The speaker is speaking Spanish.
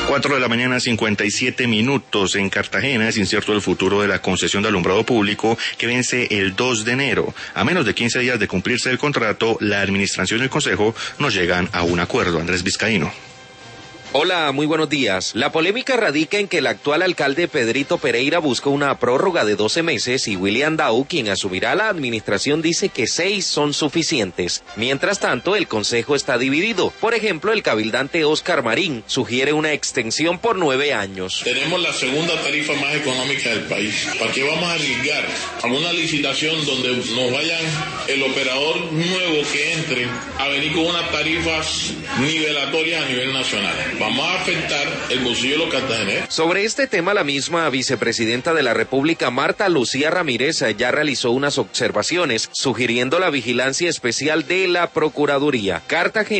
4 de la mañana, 57 minutos. En Cartagena es incierto el futuro de la concesión de alumbrado público que vence el 2 de enero. A menos de 15 días de cumplirse el contrato, la administración y el consejo no llegan a un acuerdo. Andrés Vizcaíno. Hola, muy buenos días. La polémica radica en que el actual alcalde Pedrito Pereira busca una prórroga de 12 meses y William Daú, quien asumirá la administración, dice que 6 son suficientes. Mientras tanto, el consejo está dividido. Por ejemplo, el cabildante Oscar Marín sugiere una extensión por 9 años. Tenemos la segunda tarifa más económica del país. ¿Para qué vamos a arriesgar a una licitación donde nos vayan el operador nuevo que entre a venir con unas tarifas nivelatorias a nivel nacional? Vamos a afectar el bolsillo de los cartageneros. Sobre este tema, la misma vicepresidenta de la República, Marta Lucía Ramírez, ya realizó unas observaciones, sugiriendo la vigilancia especial de la Procuraduría. Cartagena.